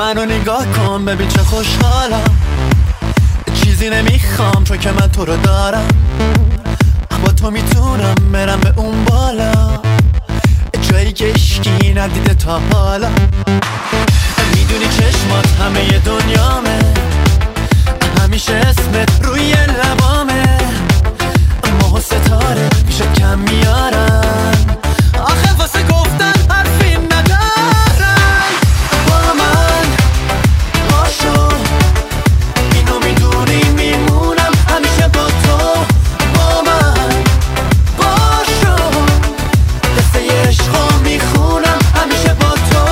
منو نگاه کن ببین چه خوشحالم، چیزی نمیخوام چون که من تو رو دارم. با تو میتونم برم به اون بالا، جایی که اشکی ندیده تا حالا. میدونی چشمات همه ی دنیامه، همیشه اسمت روی لبامه. ماه و ستاره پیشت کم میارن، آخه واسه گفتن حرفی ندارن. با من باشو، اینو میدونی میمونم همیشه با تو. با من باشو، قصه عشقو میخونم همیشه با تو.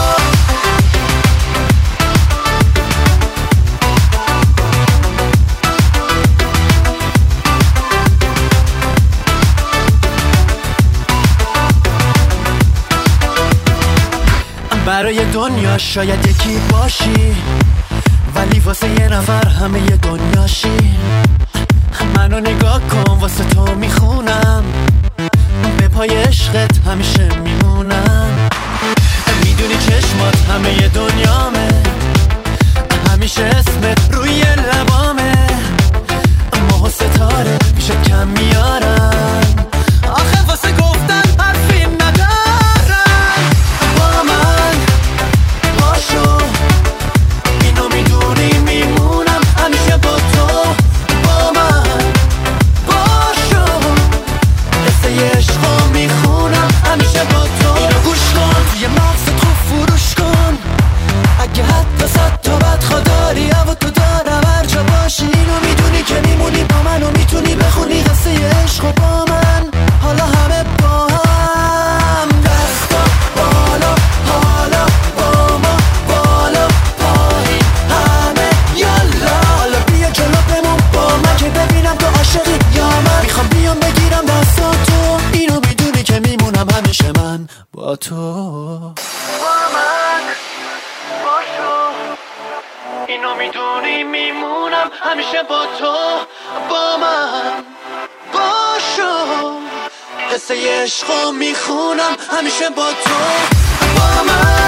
برای دنیا شاید یکی باشی، ولی واسه یه نفر همه ی دنیاشی. منو نگاه کن واسه تو میخونم، به پای عشقت همیشه میمونم. میدونی چشمات همه ی دنیامه، همیشه اسمت روی لبامه. ماه و ستاره پیشت کم میارن، آخه واسه گفتن حرفی ندارن. با من باشو، اینو میدونی میمونم همیشه با تو. با من باشو، قصه عشقو میخونم همیشه با تو. اینو گوش کن، توی مغزت خوب فروش کن، اگه حتی صد تا بدخواه داری و تو دارم هر جا باشی. اینو میدونی که میمونی با من و میتونی بخونی قصه عشقو با من. حالا همه با هم دستا بالا، حالا با ما بالا پایین همه یالا. حالا بیا جلو بمون با من که ببینم تو عاشقی یا من. میخوام بیام بگیرم دستاتو، اینو میدونی که میمونم همیشه من با تو. با من باشو، اینو میدونی میمونم همیشه با تو. با من باشو، قصه عشقو میخونم همیشه با تو. با من